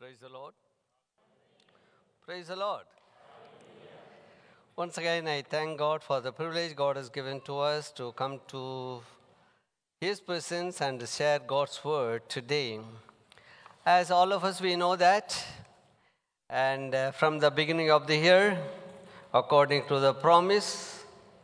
Praise the Lord. Praise the Lord. Once again, I thank God for the privilege God has given to us to come to His presence and share God's word today. As all of us, we know that, and from the beginning of the year, according to the promise,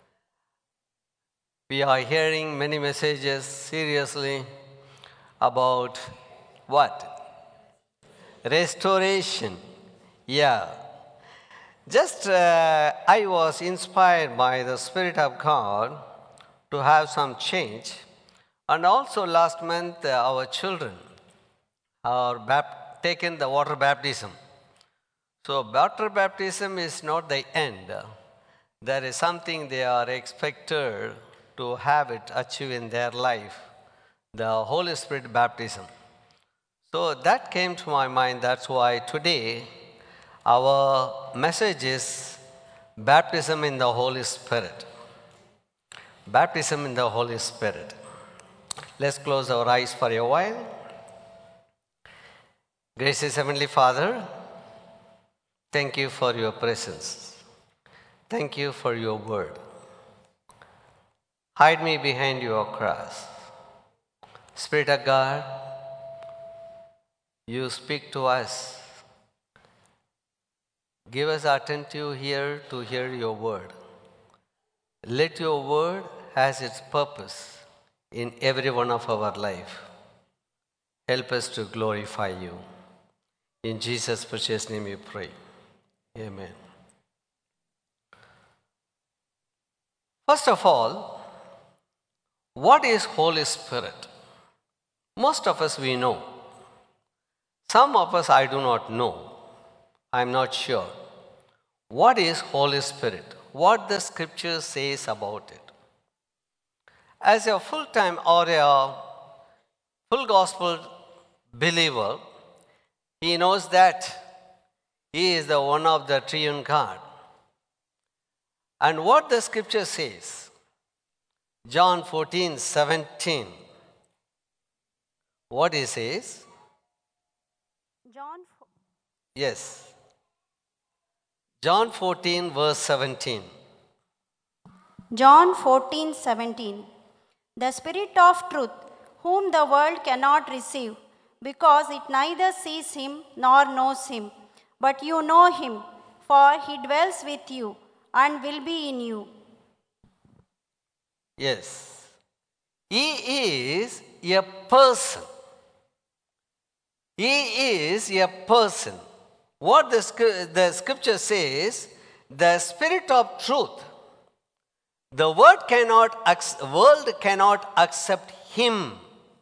we are hearing many messages seriously about what? Restoration. Yeah. Just I was inspired by the Spirit of God to have some change. And also last month, our children are taken the water baptism. So water baptism is not the end. There is something they are expected to have it achieve in their life, the Holy Spirit baptism. So that came to my mind. That's why today our message is baptism in the Holy Spirit. Baptism in the Holy Spirit. Let's close our eyes for a while. Gracious Heavenly Father, thank you for your presence. Thank you for your word. Hide me behind your cross. Spirit of God, you speak to us. Give us attentive ear to hear your word. Let your word has its purpose in every one of our life. Help us to glorify you. In Jesus' precious name we pray. Amen. First of all, what is Holy Spirit? Most of us we know. Some of us I do not know. I am not sure. What is Holy Spirit? What the scripture says about it. As a full-time or a full gospel believer, he knows that he is the one of the triune God. And what the scripture says, John 14:17, what he says? Yes. John 14 verse 17. John 14:17. The Spirit of truth, whom the world cannot receive, because it neither sees him nor knows him. But you know him, for he dwells with you and will be in you. Yes. He is a person. He is a person. What the scripture says, the Spirit of truth, the world cannot accept him.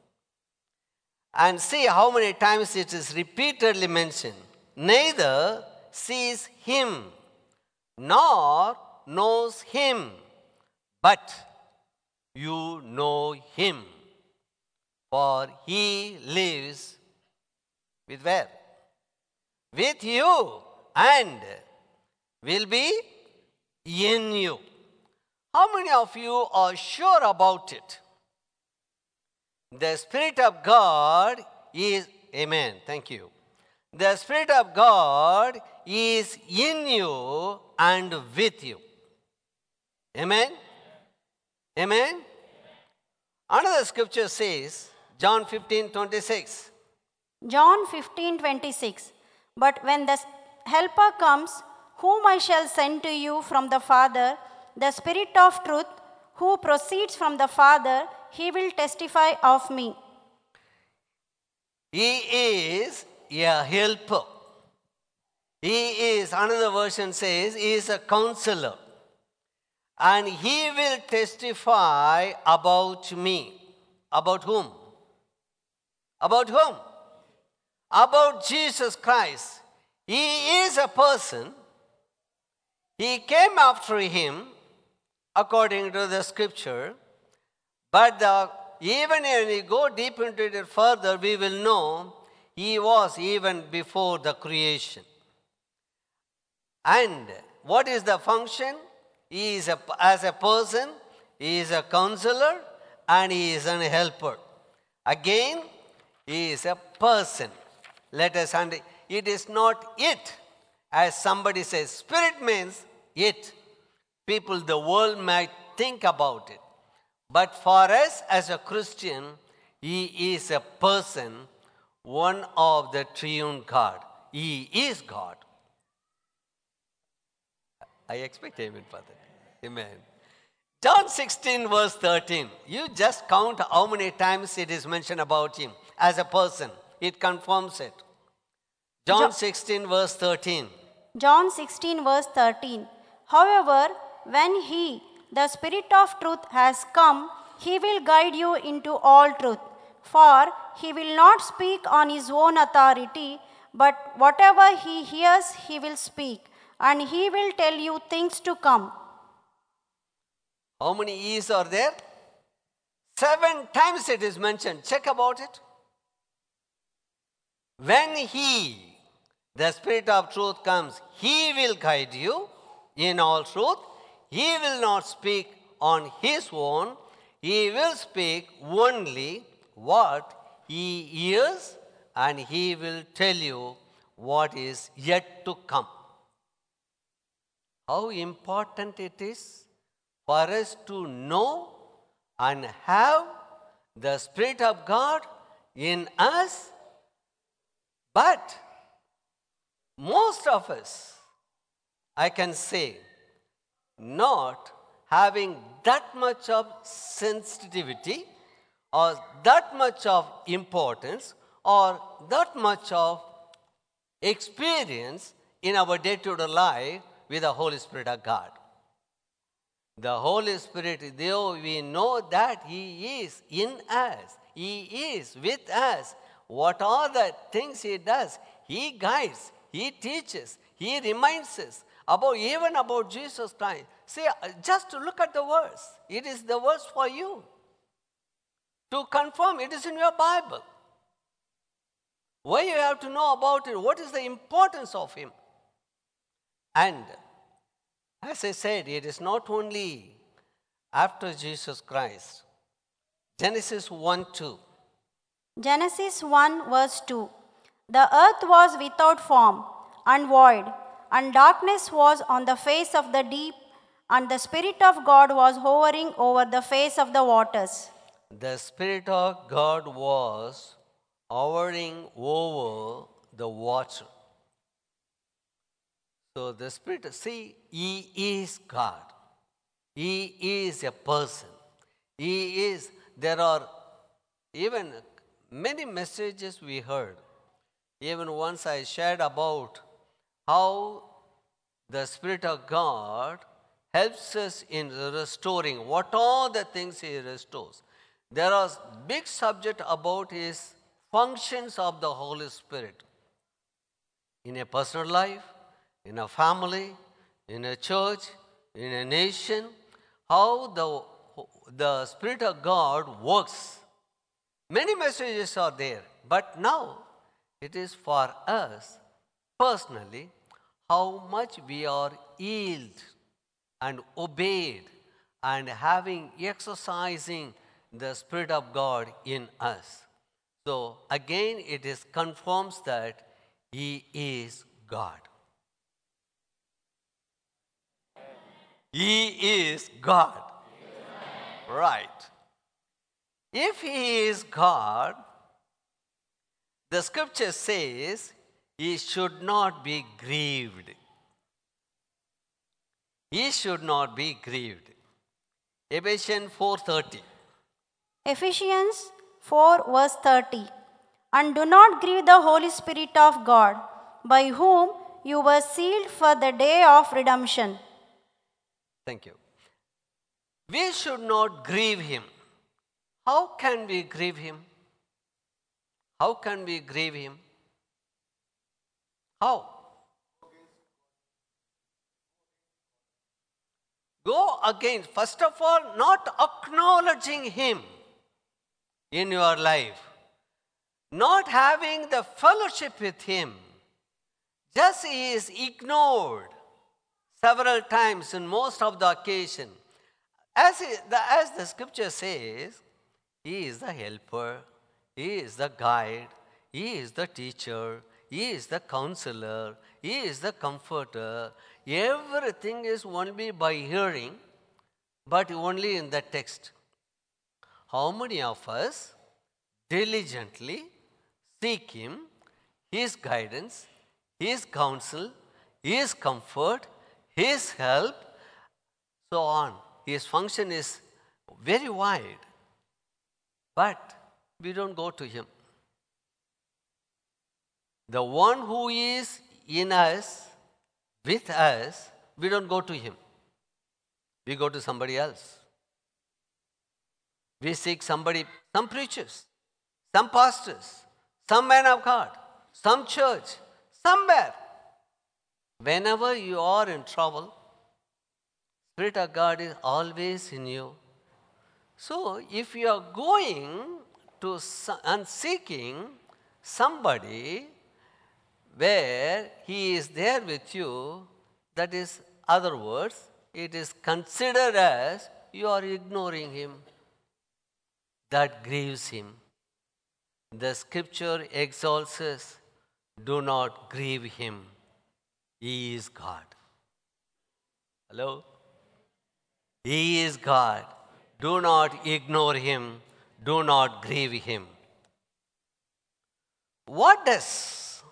And see how many times it is repeatedly mentioned. Neither sees him, nor knows him, but you know him. For he lives with where? With you, and will be in you. How many of you are sure about it? The Spirit of God is, amen, thank you. The Spirit of God is in you and with you. Amen? Amen? Another scripture says, John 15:26. John 15:26. But when the Helper comes, whom I shall send to you from the Father, the Spirit of truth, who proceeds from the Father, he will testify of me. He is a helper. He is, another version says, he is a counselor. And he will testify about me. About whom? About whom? About Jesus Christ. He is a person. He came after him, according to the scripture. But even when we go deep into it further, we will know he was even before the creation. And what is the function? He is as a person, he is a counselor, and he is a helper. Again, he is a person. Let us understand. it is not it. As somebody says, Spirit means it. People, the world might think about it. But for us as a Christian, He is a person, one of the triune God. He is God. I expect amen for that. Amen. John 16 verse 13. You just count how many times it is mentioned about Him as a person. It confirms it. John 16 verse 13. John 16 verse 13. However, when He, the Spirit of truth, has come, He will guide you into all truth. For He will not speak on His own authority, but whatever He hears, He will speak, and He will tell you things to come. How many E's are there? 7 times it is mentioned. Check about it. When He, the Spirit of truth, comes, He will guide you in all truth. He will not speak on His own. He will speak only what He hears, and He will tell you what is yet to come. How important it is for us to know and have the Spirit of God in us. But most of us, I can say, not having that much of sensitivity or that much of importance or that much of experience in our day-to-day life with the Holy Spirit of God. The Holy Spirit, though we know that He is in us, He is with us, what are the things He does? He guides, He teaches, He reminds us about even about Jesus Christ. See, just to look at the verse. It is the verse for you. To confirm, it is in your Bible. Why you have to know about it? What is the importance of Him? And as I said, it is not only after Jesus Christ. Genesis 1:2. Genesis 1 verse 2. The earth was without form and void, and darkness was on the face of the deep, and the Spirit of God was hovering over the face of the waters. The Spirit of God was hovering over the water. So the Spirit, see, He is God. He is a person. He is, there are even many messages we heard. Even once I shared about how the Spirit of God helps us in restoring. What are the things He restores? There is big subject about His functions of the Holy Spirit in a personal life, in a family, in a church, in a nation, how the Spirit of God works. Many messages are there, but now it is for us personally how much we are yielded and obeyed and having exercising the Spirit of God in us. So again it is confirms that He is God. He is God. Right. If He is God, the scripture says He should not be grieved. He should not be grieved. Ephesians 4:30. Ephesians 4 verse 30. And do not grieve the Holy Spirit of God, by whom you were sealed for the day of redemption. Thank you. We should not grieve Him. How can we grieve Him? How can we grieve Him? How? Go against, first of all, not acknowledging Him in your life, not having the fellowship with Him. Just He is ignored several times in most of the occasion. As the scripture says, He is the helper, He is the guide, He is the teacher, He is the counselor. He is the comforter. Everything is only by hearing, but only in the text. How many of us diligently seek Him, His guidance, His counsel, His comfort, His help, so on. His function is very wide, but we don't go to Him. The one who is in us, with us, we don't go to Him. We go to somebody else. We seek somebody, some preachers, some pastors, some man of God, some church, somewhere. Whenever you are in trouble, Spirit of God is always in you. So if you are going to and seeking somebody where He is there with you, that is, other words, it is considered as you are ignoring Him. That grieves Him. The scripture exalts us, do not grieve Him. He is God. Hello? He is God. Do not ignore Him. Do not grieve Him. What does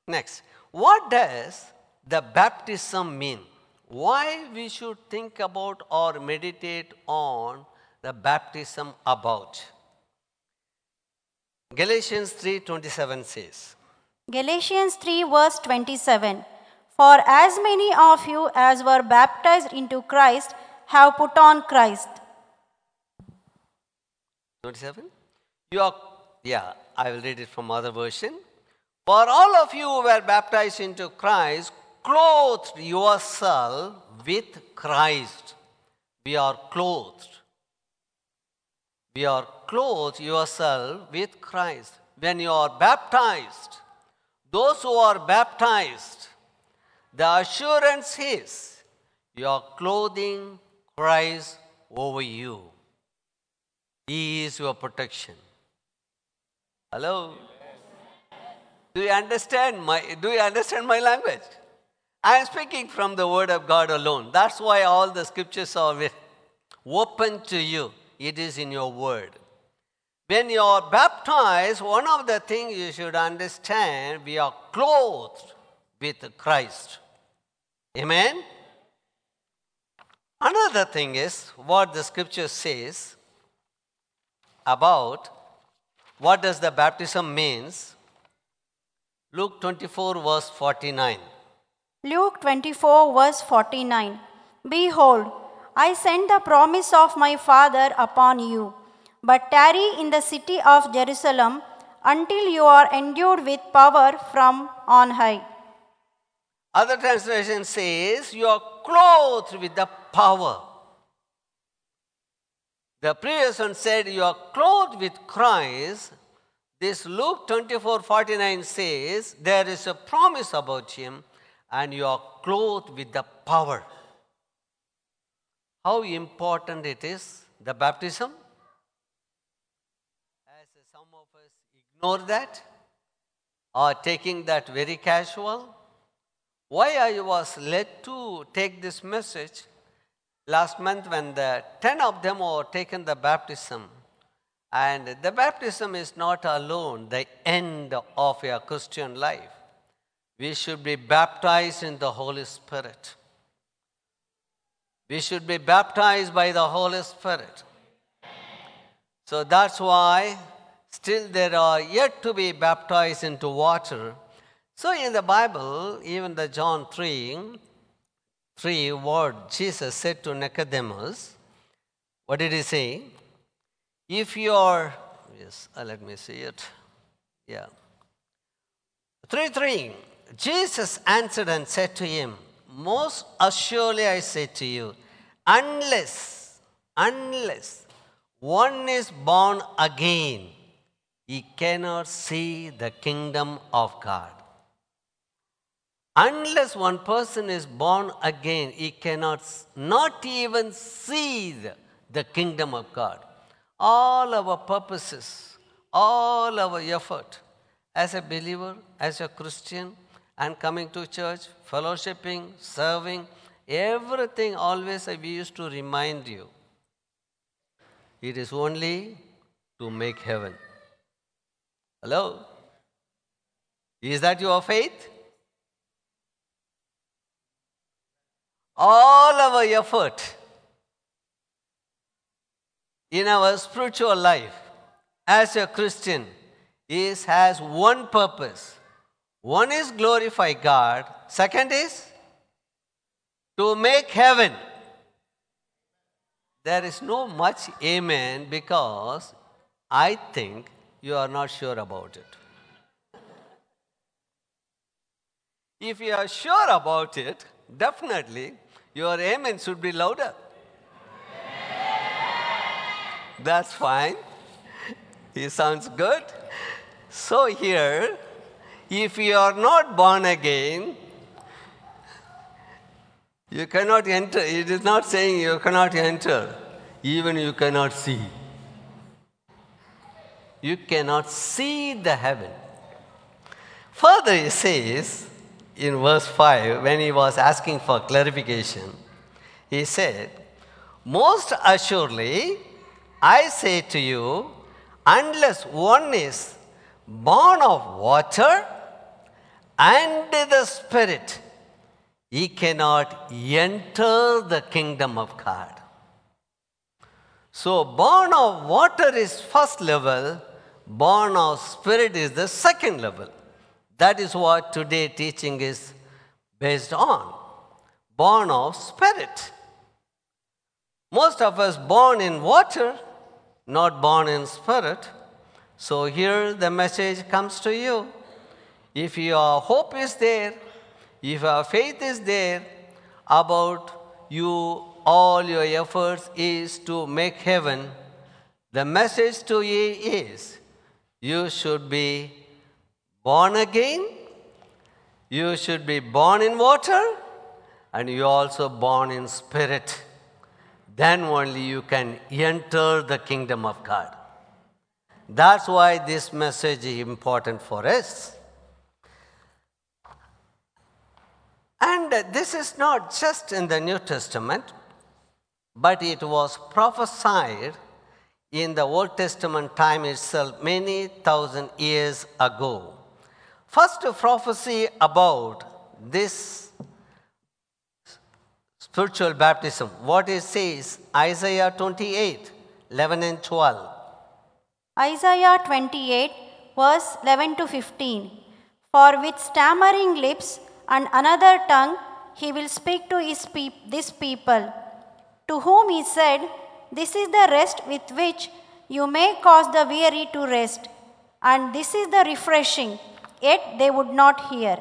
the baptism mean? Why we should think about or meditate on the baptism about? Galatians 3:27 says. Galatians 3 verse 27. For as many of you as were baptized into Christ have put on Christ. 27? I will read it from other version. For all of you who were baptized into Christ, clothed yourself with Christ. We are clothed. We are clothed yourself with Christ. When you are baptized, those who are baptized, the assurance is you are clothing Christ over you. He is your protection. Hello? Do you understand my language? I am speaking from the Word of God alone. That's why all the scriptures are open to you. It is in your Word. When you are baptized, one of the things you should understand, we are clothed with Christ. Amen? Another thing is what the scripture says about what does the baptism means. Luke 24 verse 49. Luke 24 verse 49. Behold, I send the promise of my Father upon you, but tarry in the city of Jerusalem until you are endued with power from on high. Other translation says you are clothed with the power. The previous one said you are clothed with Christ. This Luke 24:49 says there is a promise about Him and you are clothed with the power. How important it is, the baptism? As some of us ignore that or taking that very casual. Why I was led to take this message last month when the 10 of them were taken the baptism. And the baptism is not alone the end of your Christian life. We should be baptized in the Holy Spirit. We should be baptized by the Holy Spirit. So that's why still there are yet to be baptized into water. So in the Bible, even the John 3, what Jesus said to Nicodemus, what did He say? If you are, let me see it. 3:3, Jesus answered and said to him, most assuredly I say to you, unless one is born again, he cannot see the kingdom of God. Unless one person is born again, he cannot not even see the kingdom of God. All our purposes, all our effort, as a believer, as a Christian, and coming to church, fellowshipping, serving, everything always we used to remind you. It is only to make heaven. Hello? Is that your faith? All our effort in our spiritual life as a Christian has one purpose. One is glorify God. Second is to make heaven. There is no much amen because I think you are not sure about it. If you are sure about it, definitely your amen should be louder. That's fine. It sounds good. So here, if you are not born again, you cannot enter. It is not saying you cannot enter. Even you cannot see. You cannot see the heaven. Further, it says in verse 5, when he was asking for clarification, he said, "Most assuredly, I say to you, unless one is born of water and the Spirit, he cannot enter the kingdom of God." So, born of water is first level, born of Spirit is the second level. That is what today teaching is based on. Born of Spirit. Most of us born in water, not born in spirit. So here the message comes to you. If your hope is there, if your faith is there about you, all your efforts is to make heaven, the message to you is you should be born again, you should be born in water, and you also born in spirit. Then only you can enter the kingdom of God. That's why this message is important for us. And this is not just in the New Testament, but it was prophesied in the Old Testament time itself many thousand years ago. First prophecy about this spiritual baptism, what it says, Isaiah 28, 11 and 12. Isaiah 28, verse 11 to 15. For with stammering lips and another tongue he will speak to this people, to whom he said, "This is the rest with which you may cause the weary to rest, and this is the refreshing," yet they would not hear.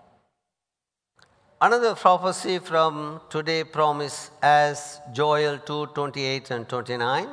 Another prophecy from today promise as Joel 2, 28 and 29.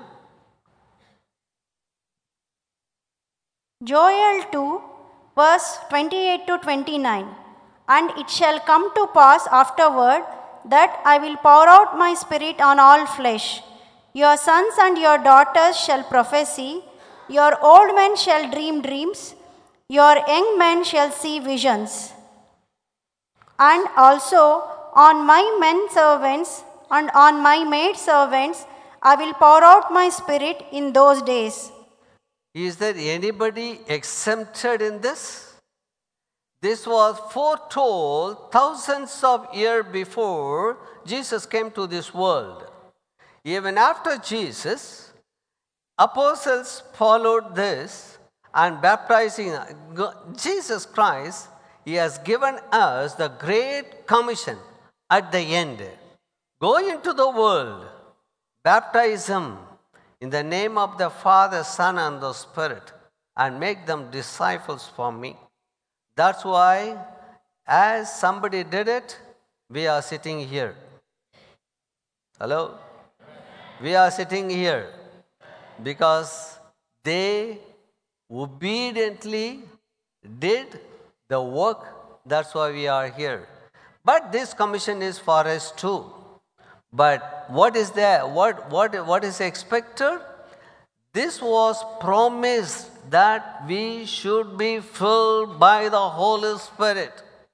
Joel 2, verse 28 to 29. And it shall come to pass afterward that I will pour out my spirit on all flesh. Your sons and your daughters shall prophesy, your old men shall dream dreams, your young men shall see visions. And also on my men servants and on my maid servants I will pour out my spirit in those days. Is there anybody exempted in this? This was foretold thousands of years before Jesus came to this world. Even after Jesus, apostles followed this and baptizing Jesus Christ. He has given us the great commission at the end. Go into the world, baptize them in the name of the Father, Son, and the Spirit, and make them disciples for me. That's why, as somebody did it, we are sitting here. Hello? We are sitting here because they obediently did the work. That's why we are here. But this commission is for us too. But what is there? What is expected? This was promised that we should be filled by the Holy Spirit.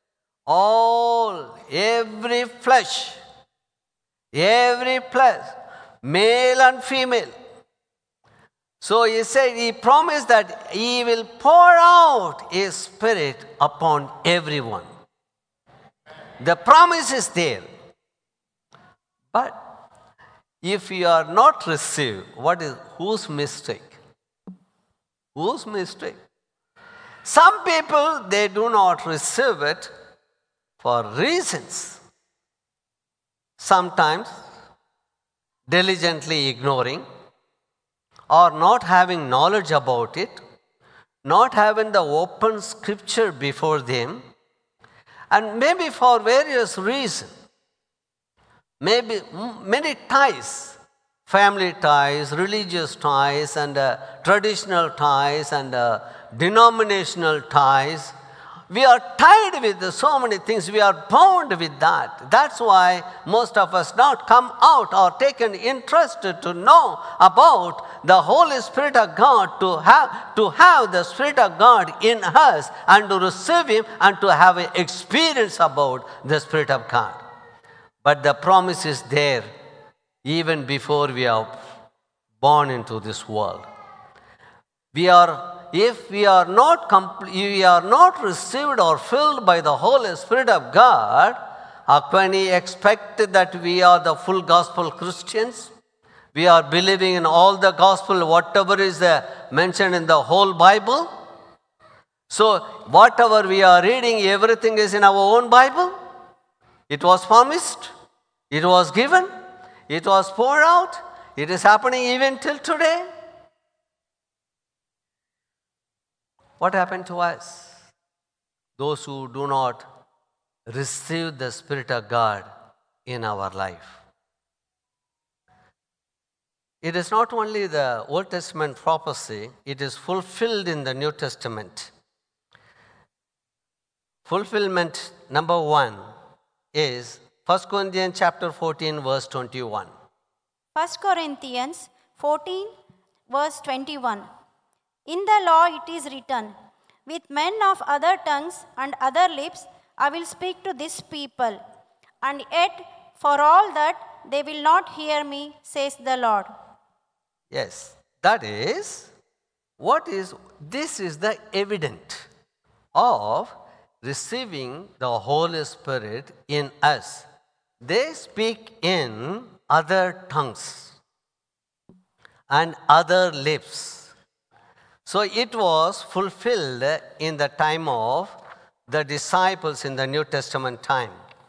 Every flesh, male and female. So he said, he promised that he will pour out his Spirit upon everyone. The promise is there. But if you are not received, whose mistake? Whose mistake? Some people, they do not receive it for reasons. Sometimes diligently ignoring, or not having knowledge about it, not having the open scripture before them, and maybe for various reasons. Maybe many ties, family ties, religious ties, and traditional ties, and denominational ties. We are tied with so many things. We are bound with that. That's why most of us not come out or taken interest to know about the Holy Spirit of God, to have the Spirit of God in us and to receive Him and to have an experience about the Spirit of God. But the promise is there even before we are born into this world. If we are not received or filled by the Holy Spirit of God, how can we expect that we are the full gospel Christians? We are believing in all the gospel, whatever is mentioned in the whole Bible. So whatever we are reading, everything is in our own Bible. It was promised, it was given, it was poured out, it is happening even till today. What happened to us? Those who do not receive the Spirit of God in our life. It is not only the Old Testament prophecy, it is fulfilled in the New Testament. Fulfillment number 1 is 1 Corinthians chapter 14 verse 21. 1 Corinthians 14 verse 21. In the law it is written, with men of other tongues and other lips I will speak to this people, and yet for all that they will not hear me, says the Lord. Yes, that is, this is the evidence of receiving the Holy Spirit in us. They speak in other tongues and other lips. So it was fulfilled in the time of the disciples in the New Testament time.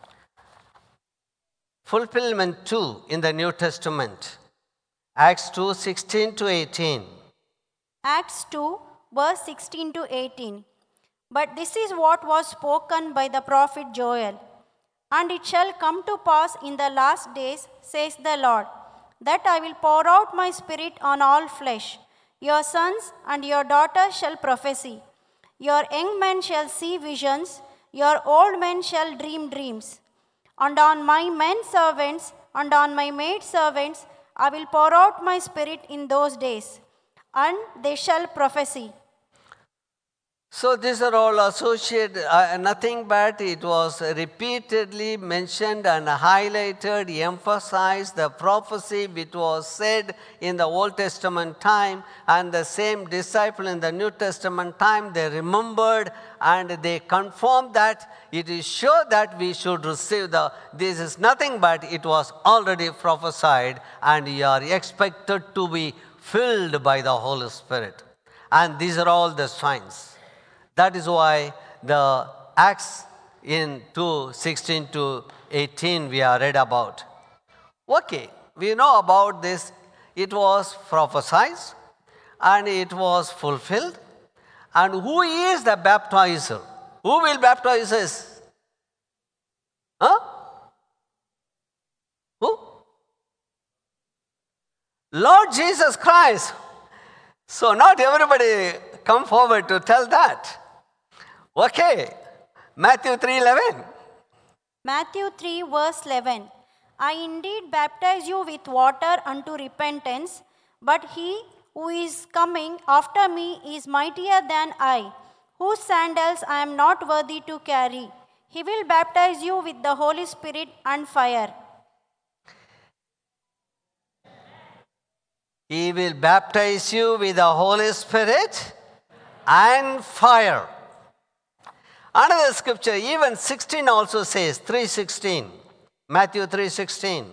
Fulfillment 2 in the New Testament, Acts 2, 16 to 18. Acts 2 verse 16 to 18. But this is what was spoken by the prophet Joel. And it shall come to pass in the last days, says the Lord, that I will pour out my Spirit on all flesh. Your sons and your daughters shall prophesy. Your young men shall see visions. Your old men shall dream dreams. And on my men servants and on my maid servants I will pour out my Spirit in those days, and they shall prophesy. So these are all associated, nothing but it was repeatedly mentioned and highlighted, emphasized the prophecy which was said in the Old Testament time, and the same disciple in the New Testament time, they remembered and they confirmed that it is sure that we should receive this is nothing but it was already prophesied, and you are expected to be filled by the Holy Spirit. And these are all the signs. That is why the Acts in 2, 16 to 18 we are read about. Okay, we know about this. It was prophesied and it was fulfilled. And who is the baptizer? Who will baptize us? Huh? Who? Lord Jesus Christ. So not everybody come forward to tell that. Okay, Matthew 3:11. Matthew 3 verse 11. I indeed baptize you with water unto repentance, but he who is coming after me is mightier than I, whose sandals I am not worthy to carry. He will baptize you with the Holy Spirit and fire. He will baptize you with the Holy Spirit and fire. Another scripture, even 16 also says, 3:16. Matthew 3:16.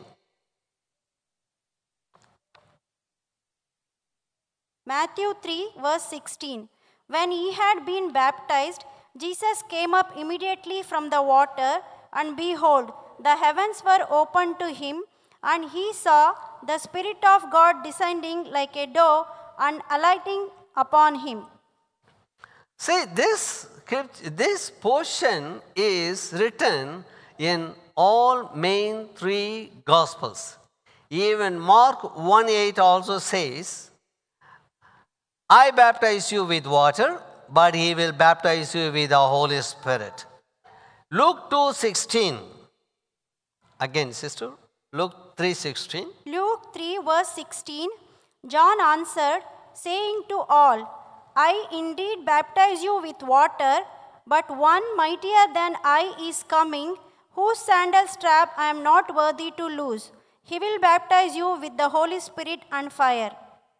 Matthew 3, verse 16. When he had been baptized, Jesus came up immediately from the water, and behold, the heavens were opened to him, and he saw the Spirit of God descending like a dove and alighting upon him. See, this portion is written in all main three Gospels. Even Mark 1:8 also says, I baptize you with water, but he will baptize you with the Holy Spirit. Luke 2:16. Again, sister, Luke 3:16. Luke 3, verse 16. John answered, saying to all, I indeed baptize you with water, but one mightier than I is coming, whose sandal strap I am not worthy to loose. He will baptize you with the Holy Spirit and fire.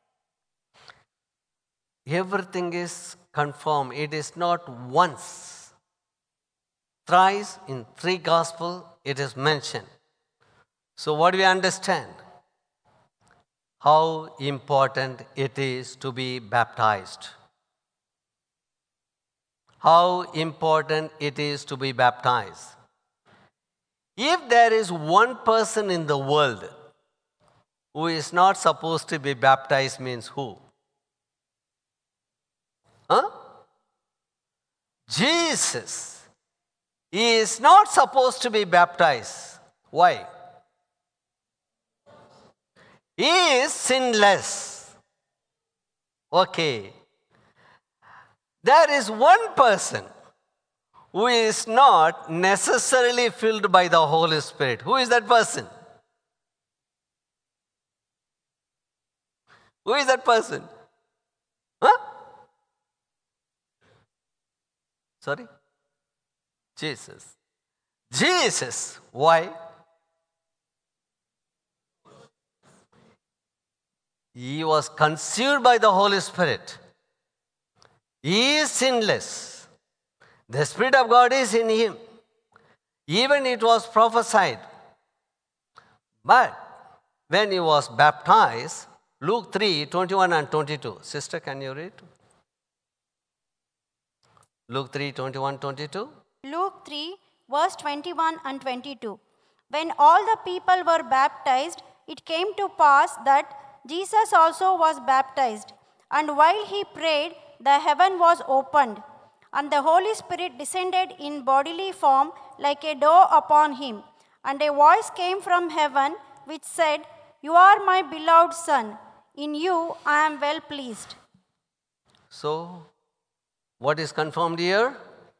Everything is confirmed. It is not once. Thrice in three Gospels it is mentioned. So what do we understand? How important it is to be baptized. How important it is to be baptized. If there is one person in the world who is not supposed to be baptized, means who? Huh? Jesus. He is not supposed to be baptized. Why? He is sinless. Okay. There is one person who is not necessarily filled by the Holy Spirit. Who is that person? Who is that person? Huh? Sorry? Jesus. Jesus. Why? He was conceived by the Holy Spirit. He is sinless. The Spirit of God is in him. Even it was prophesied. But when he was baptized, Luke 3, 21 and 22. Sister, can you read? Luke 3, 21, 22. Luke 3, verse 21 and 22. When all the people were baptized, it came to pass that Jesus also was baptized. And while he prayed, the heaven was opened, and the Holy Spirit descended in bodily form like a dove upon him. And a voice came from heaven which said, You are my beloved Son. In you I am well pleased. So, what is confirmed here?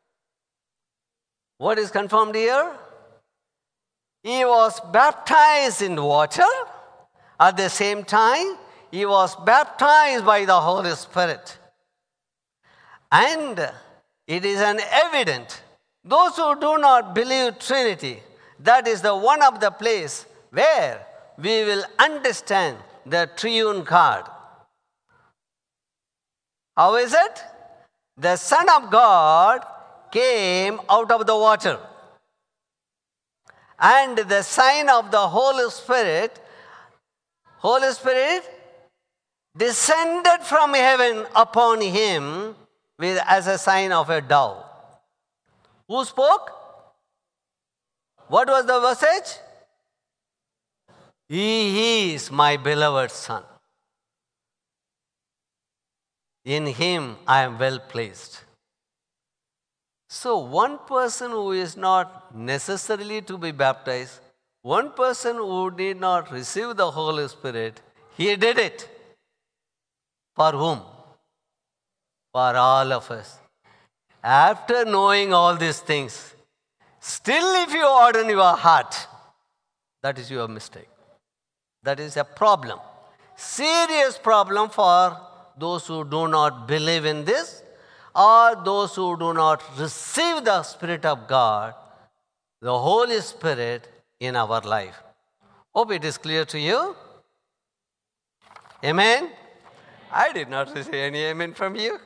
What is confirmed here? He was baptized in water. At the same time, he was baptized by the Holy Spirit. And it is an evident. Those who do not believe Trinity, that is the one of the place where we will understand the triune God. How is it? The Son of God came out of the water. And the sign of the Holy Spirit descended from heaven upon him as a sign of a dove. Who spoke? What was the message? He is my beloved Son. In him I am well pleased. So one person who is not necessarily to be baptized, one person who did not receive the Holy Spirit, he did it. For whom? For all of us. After knowing all these things, still if you harden your heart, that is your mistake. That is a problem. serious problem for those who do not believe in this or those who do not receive the Spirit of God, the Holy Spirit in our life. Hope it is clear to you. Amen? I did not receive any amen from you.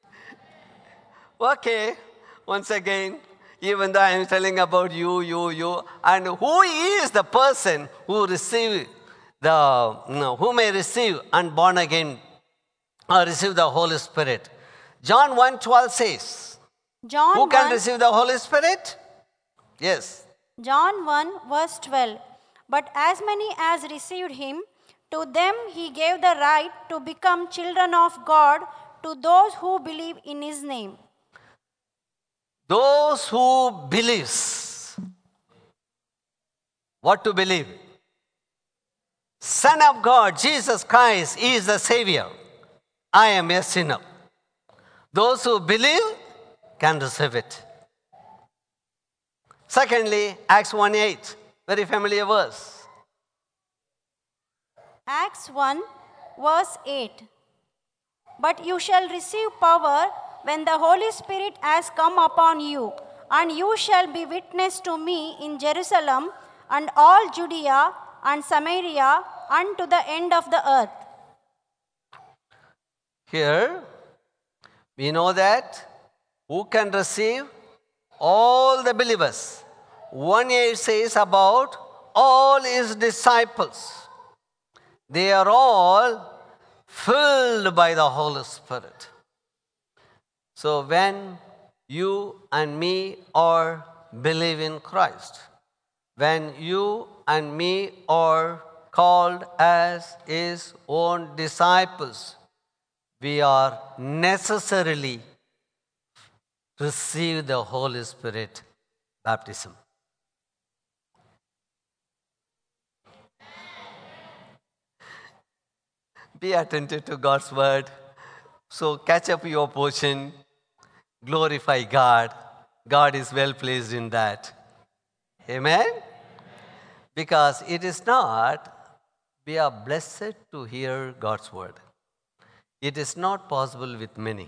Okay, once again, even though I am telling about you, and who is the person who receive who may receive and born again or receive the Holy Spirit? John 1:12 says, John who can 1, receive the Holy Spirit? Yes. John 1 verse 12. But as many as received him, to them he gave the right to become children of God, to those who believe in his name. Those who believes. What to believe? Son of God, Jesus Christ is the Savior. I am a sinner. Those who believe can receive it. Secondly, Acts 1:8, very familiar verse. Acts 1 verse 8. But you shall receive power when the Holy Spirit has come upon you, and you shall be witness to me in Jerusalem and all Judea and Samaria unto the end of the earth. Here, we know that who can receive? All the believers. 1:8 says about all his disciples. They are all filled by the Holy Spirit. So when you and me are believe in Christ, when you and me are called as his own disciples, we are necessarily receive the Holy Spirit baptism. Be attentive to God's word. So catch up your portion. Glorify God. God is well pleased in that. Amen? Because it is not, we are blessed to hear God's word. It is not possible with many.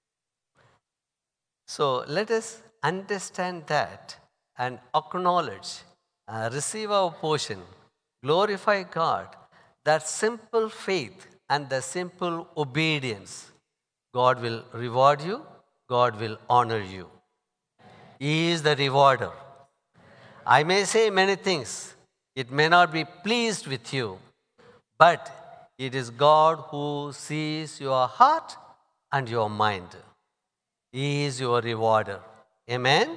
So let us understand that and acknowledge, receive our portion, glorify God. That simple faith and the simple obedience, God will reward you, God will honor you. He is the rewarder. I may say many things, it may not be pleased with you, but it is God who sees your heart and your mind. He is your rewarder. Amen?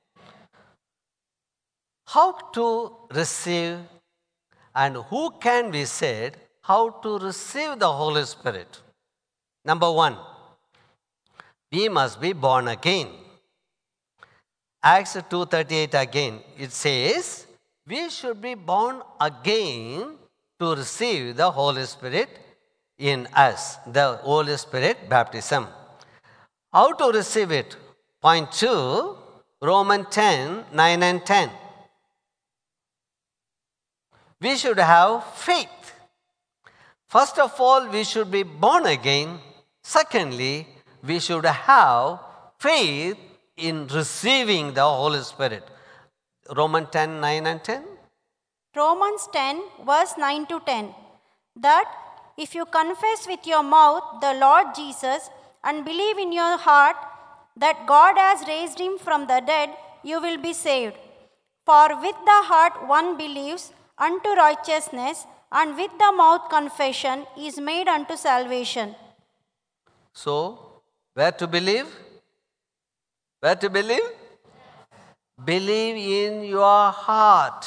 How to receive and who can be said how to receive the Holy Spirit? Number one, we must be born again. Acts 2:38 again, it says, we should be born again to receive the Holy Spirit in us, the Holy Spirit baptism. How to receive it? Point 2, Romans 10:9 and 10. We should have faith. First of all, we should be born again. Secondly, we should have faith in receiving the Holy Spirit. Romans 10:9 and 10. Romans 10 verse 9 to 10. That if you confess with your mouth the Lord Jesus and believe in your heart that God has raised him from the dead, you will be saved. For with the heart one believes unto righteousness, and with the mouth confession is made unto salvation. So, where to believe? Where to believe? Believe in your heart.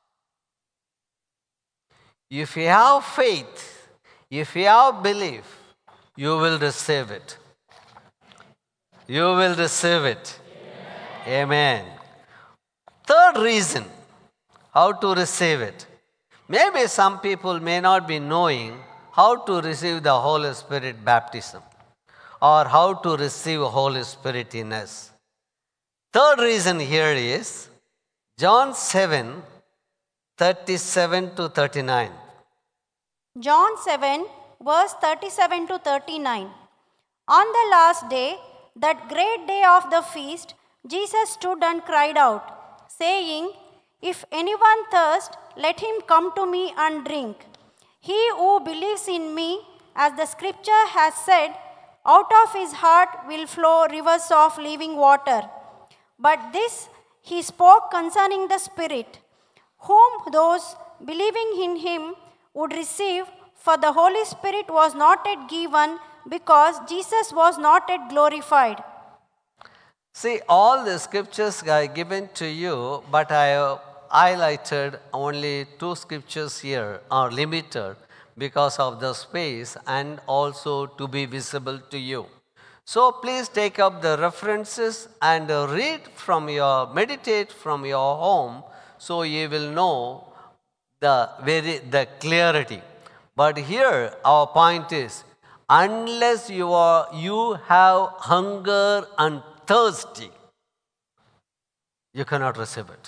If you have faith, if you have belief, you will receive it. You will receive it. Amen. Third reason, how to receive it. Maybe some people may not be knowing how to receive the Holy Spirit baptism or how to receive Holy Spirit in us. Third reason here is John 7:37 to 39. John 7, verse 37 to 39. On the last day, that great day of the feast, Jesus stood and cried out, saying, "If anyone thirst, let him come to me and drink. He who believes in me, as the scripture has said, out of his heart will flow rivers of living water." But this he spoke concerning the Spirit, whom those believing in him would receive, for the Holy Spirit was not yet given, because Jesus was not yet glorified. See, all the scriptures are given to you, but I have highlighted only two scriptures here, are limited because of the space and also to be visible to you. So please take up the references and meditate from your home, so you will know the clarity. But here our point is, unless you have hunger and thirsty, you cannot receive it.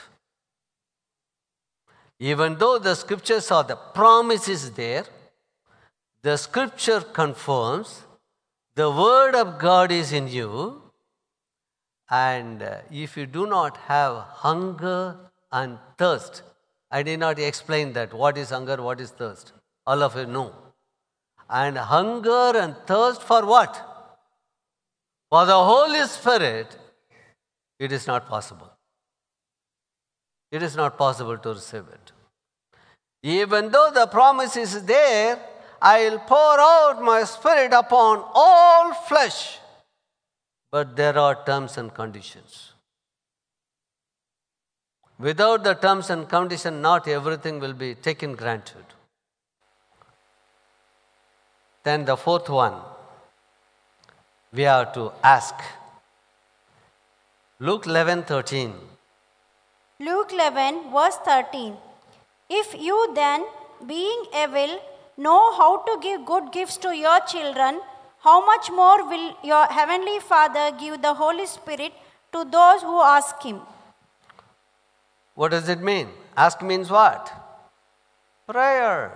Even though the scriptures are the promise is there, the scripture confirms, the word of God is in you, and if you do not have hunger and thirst, I did not explain that. What is hunger, what is thirst? All of you know. And hunger and thirst for what? For the Holy Spirit, it is not possible. It is not possible to receive it. Even though the promise is there, I will pour out my Spirit upon all flesh. But there are terms and conditions. Without the terms and conditions, not everything will be taken granted. Then the fourth one, we have to ask. Luke 11:13. Luke 11, verse 13. If you then, being evil, know how to give good gifts to your children, how much more will your heavenly Father give the Holy Spirit to those who ask him? What does it mean? Ask means what? Prayer.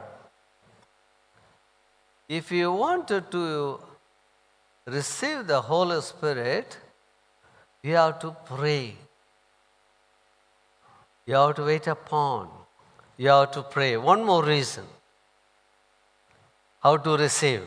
If you wanted to receive the Holy Spirit, you have to pray. You have to wait upon. You have to pray. One more reason. How to receive.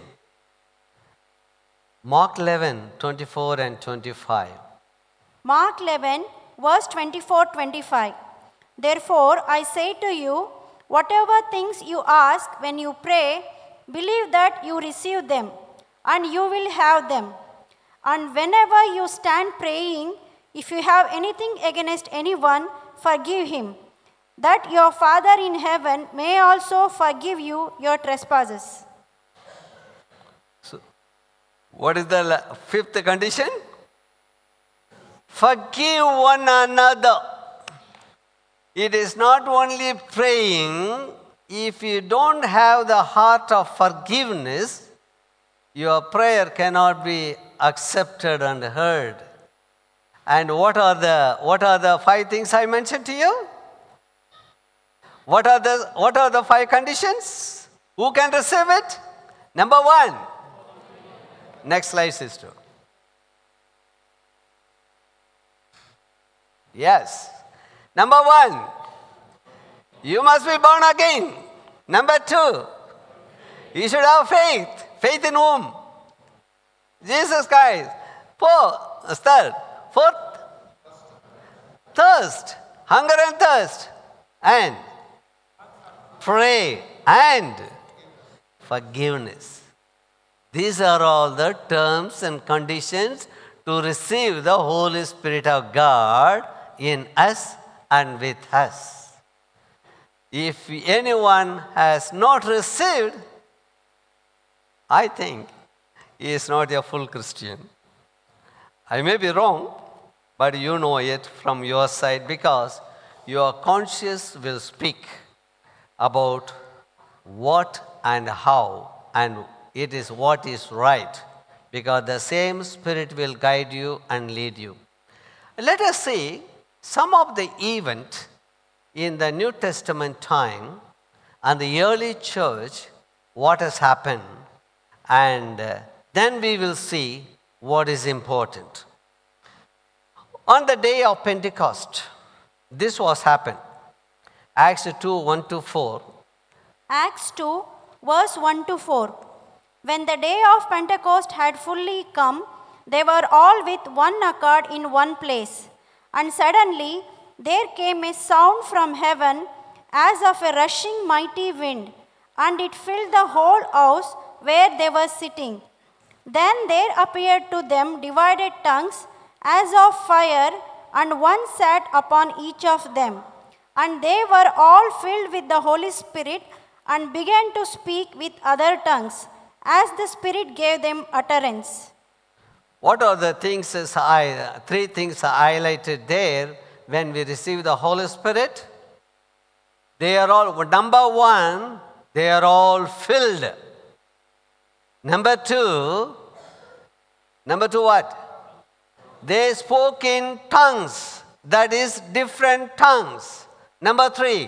Mark 11:24 and 25. Mark 11, verse 24-25. Therefore, I say to you, whatever things you ask when you pray, believe that you receive them, and you will have them. And whenever you stand praying, if you have anything against anyone, forgive him, that your Father in heaven may also forgive you your trespasses. So, what is the fifth condition? Forgive one another. It is not only praying. If you don't have the heart of forgiveness, your prayer cannot be accepted and heard. And what are the five things I mentioned to you? What are the five conditions? Who can receive it? Number one. Next slide, sister. Yes. Number one, you must be born again. Number two, you should have faith. Faith in whom? Jesus Christ. Fourth, thirst. Hunger and thirst. And pray and forgiveness. These are all the terms and conditions to receive the Holy Spirit of God in us and with us. If anyone has not received, I think he is not a full Christian. I may be wrong, but you know it from your side, because your conscience will speak about what and how, and it is what is right, because the same Spirit will guide you and lead you. Let us see some of the event in the New Testament time and the early church what has happened, and then we will see what is important. On the day of Pentecost, this was happened. Acts 2, 1 to 4. Acts 2, verse 1 to 4. When the day of Pentecost had fully come, they were all with one accord in one place. And suddenly there came a sound from heaven as of a rushing mighty wind, and it filled the whole house where they were sitting. Then there appeared to them divided tongues as of fire, and one sat upon each of them. And they were all filled with the Holy Spirit and began to speak with other tongues, as the Spirit gave them utterance. What are the things, three things are highlighted there when we receive the Holy Spirit? They are all, number one, they are all filled. Number two what? They spoke in tongues, that is different tongues. Number three,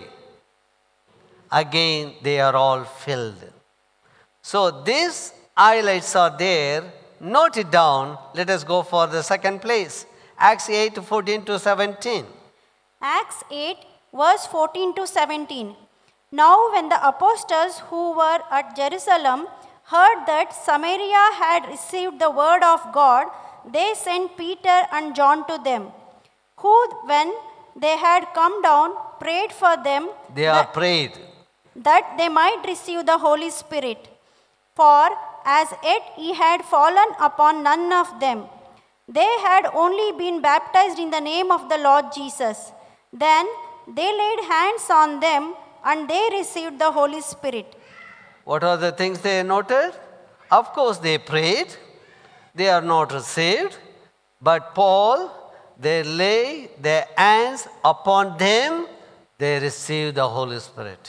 again they are all filled. So these highlights are there. Note it down. Let us go for the second place. Acts 8, 14 to 17. Acts 8, verse 14 to 17. Now when the apostles who were at Jerusalem heard that Samaria had received the word of God, they sent Peter and John to them, who, when they had come down, prayed for them that they might receive the Holy Spirit. For as yet he had fallen upon none of them. They had only been baptized in the name of the Lord Jesus. Then they laid hands on them and they received the Holy Spirit. What are the things they noted? Of course they prayed. They are not received. But Paul, they lay their hands upon them. They receive the Holy Spirit.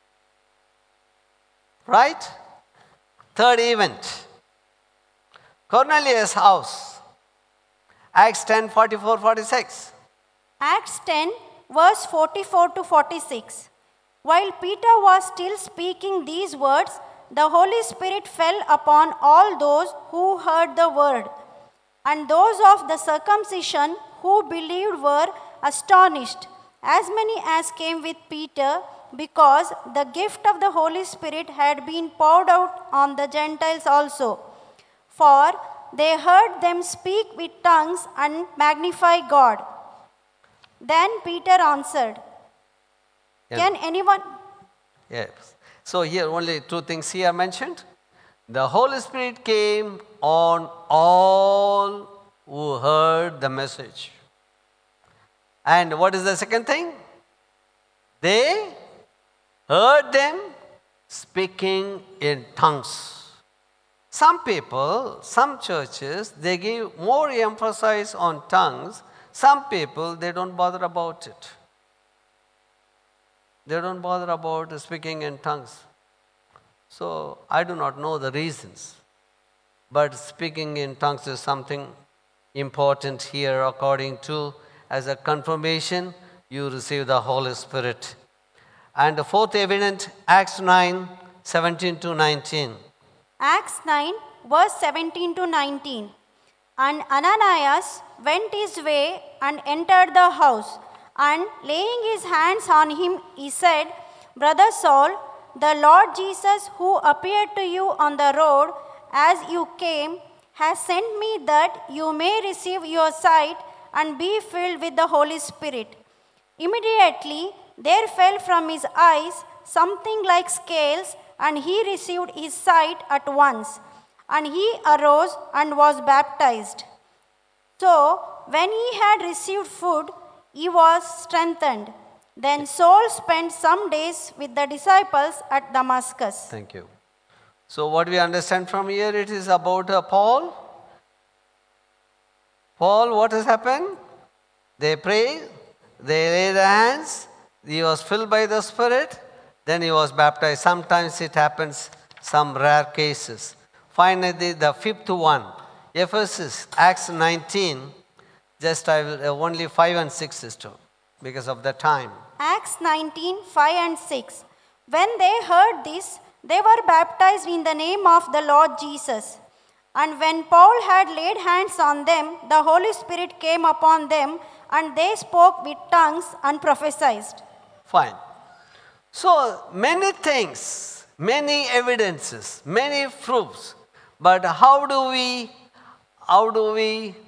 Right? Third event. Cornelius' house. Acts 10, 44, 46. Acts 10, verse 44 to 46. While Peter was still speaking these words, the Holy Spirit fell upon all those who heard the word. And those of the circumcision who believed were astonished, as many as came with Peter, because the gift of the Holy Spirit had been poured out on the Gentiles also. For they heard them speak with tongues and magnify God. Then Peter answered, Can anyone... Yes. So here only two things here mentioned. The Holy Spirit came on all who heard the message. And what is the second thing? They heard them speaking in tongues. Some people, some churches, they give more emphasis on tongues. Some people, they don't bother about it. They don't bother about speaking in tongues. So I do not know the reasons. But speaking in tongues is something important here according to, as a confirmation, you receive the Holy Spirit. And the fourth evidence, Acts 9, 17 to 19. Acts 9, verse 17 to 19. And Ananias went his way and entered the house, and laying his hands on him, he said, Brother Saul, the Lord Jesus, who appeared to you on the road as you came, has sent me that you may receive your sight and be filled with the Holy Spirit. Immediately there fell from his eyes something like scales, and he received his sight at once. And he arose and was baptized. So when he had received food, he was strengthened. Then Saul spent some days with the disciples at Damascus. Thank you. So what we understand from here, it is about Paul. Paul, what has happened? They prayed, they laid their hands, he was filled by the Spirit, then he was baptized. Sometimes it happens, some rare cases. Finally, the fifth one, Ephesus, Acts 19, just I will, only 5 and 6 is true, because of the time. Acts 19, 5 and 6. When they heard this, They were baptized in the name of the Lord Jesus. And when Paul had laid hands on them, the Holy Spirit came upon them, and they spoke with tongues and prophesied. Fine. So many things, many evidences, many proofs. But how do we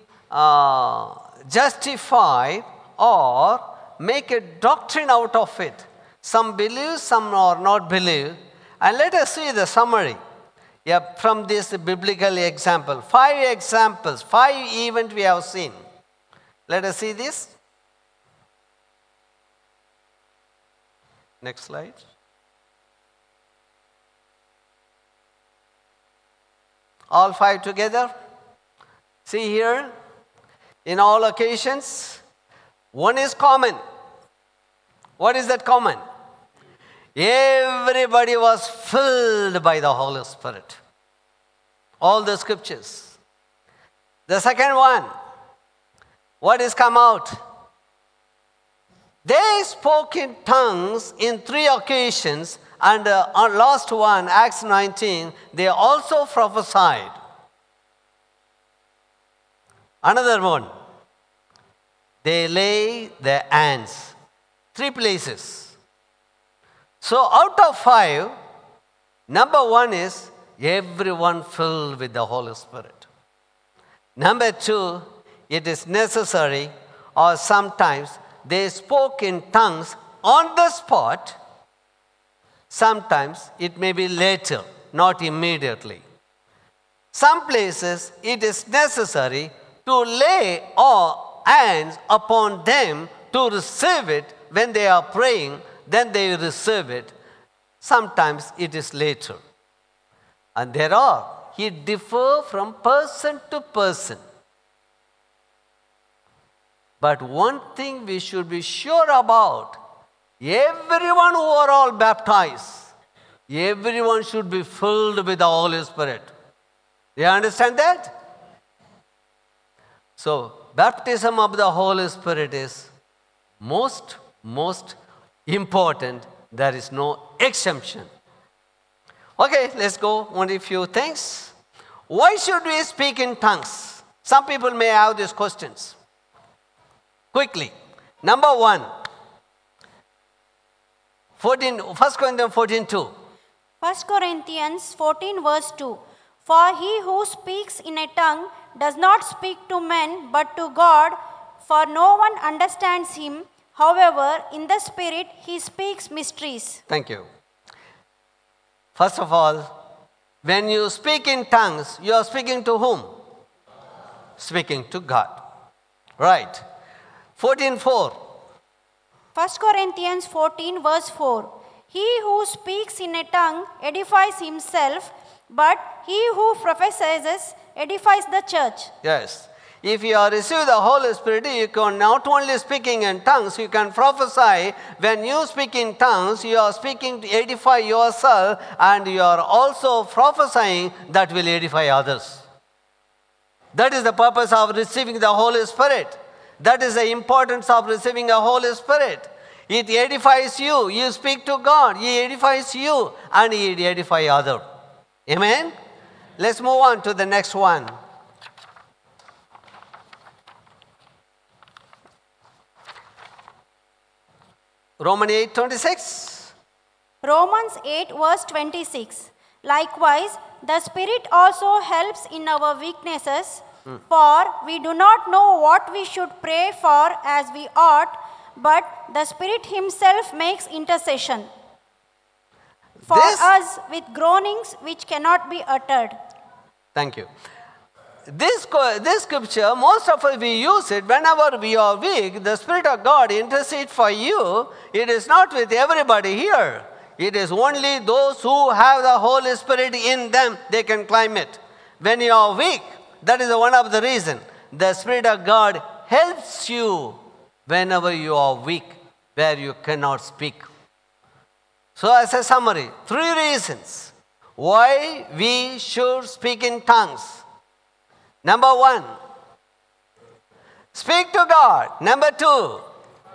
justify or make a doctrine out of it? Some believe, some are not believe. And let us see the summary from this biblical example. 5 examples, 5 events we have seen. Let us see this. Next slide. All 5 together. See here, in all occasions, one is common. What is that common? Everybody was filled by the Holy Spirit. All the scriptures. The second one, what is come out? They spoke in tongues in 3 occasions, and on last one, Acts 19, they also prophesied. Another one, they lay their hands. 3 places. So out of 5, number 1 is everyone filled with the Holy Spirit. Number 2, it is necessary, or sometimes they spoke in tongues on the spot. Sometimes it may be later, not immediately. Some places it is necessary to lay our hands upon them to receive it when they are praying, then they will receive it. Sometimes it is later. And it differs from person to person. But one thing we should be sure about, everyone who are all baptized, everyone should be filled with the Holy Spirit. Do you understand that? So, baptism of the Holy Spirit is most important. There is no exemption. Okay, let's go. Only a few things. Why should we speak in tongues? Some people may have these questions. Quickly. Number 1. 1 Corinthians 14:2. 1 Corinthians 14 verse 2. For he who speaks in a tongue does not speak to men but to God, for no one understands him. However, in the Spirit he speaks mysteries. Thank you. First of all, when you speak in tongues, you are speaking to whom? Speaking to God. Right. 14:4. 1 Corinthians 14 verse 4. He who speaks in a tongue edifies himself, but he who prophesies edifies the church. Yes. If you are received the Holy Spirit, you can not only speaking in tongues, you can prophesy. When you speak in tongues, you are speaking to edify yourself, and you are also prophesying that will edify others. That is the purpose of receiving the Holy Spirit. That is the importance of receiving the Holy Spirit. It edifies you. You speak to God. He edifies you, and He edifies others. Amen? Let's move on to the next one. Romans 8:26. Romans 8 verse 26. Likewise, the Spirit also helps in our weaknesses, for we do not know what we should pray for as we ought, but the Spirit Himself makes intercession for us with groanings which cannot be uttered. Thank you. This scripture, most of us we use it whenever we are weak. The Spirit of God intercedes for you. It is not with everybody here. It is only those who have the Holy Spirit in them, they can climb it. When you are weak, that is one of the reasons. The Spirit of God helps you whenever you are weak, where you cannot speak. So as a summary, 3 reasons why we should speak in tongues. Number 1, speak to God. Number 2,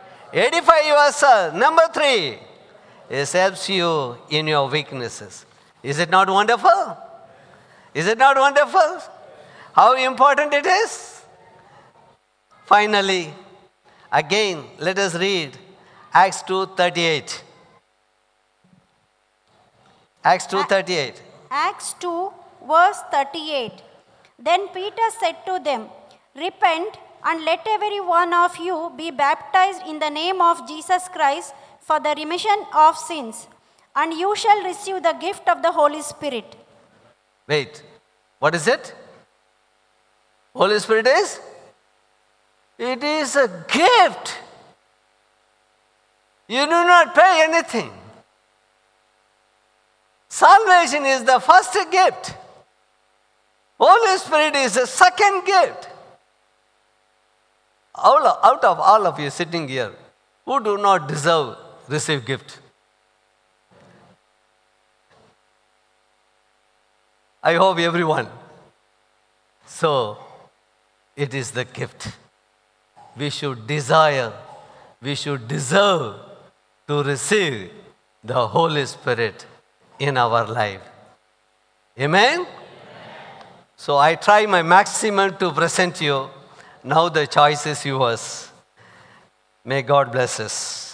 edify yourself. Number 3, it helps you in your weaknesses. Is it not wonderful? Is it not wonderful? How important it is? Finally, again, let us read Acts 2:38. Acts 2:38. Acts 2, verse 38. Then Peter said to them, Repent and let every one of you be baptized in the name of Jesus Christ for the remission of sins, and you shall receive the gift of the Holy Spirit. Wait, what is it? Holy Spirit is? It is a gift. You do not pay anything. Salvation is the first gift. Holy Spirit is the second gift. Out of all of you sitting here, who do not deserve receive gift? I hope everyone. So, it is the gift. We should desire, we should deserve to receive the Holy Spirit in our life. Amen? So I try my maximum to present you. Now the choice is yours. May God bless us.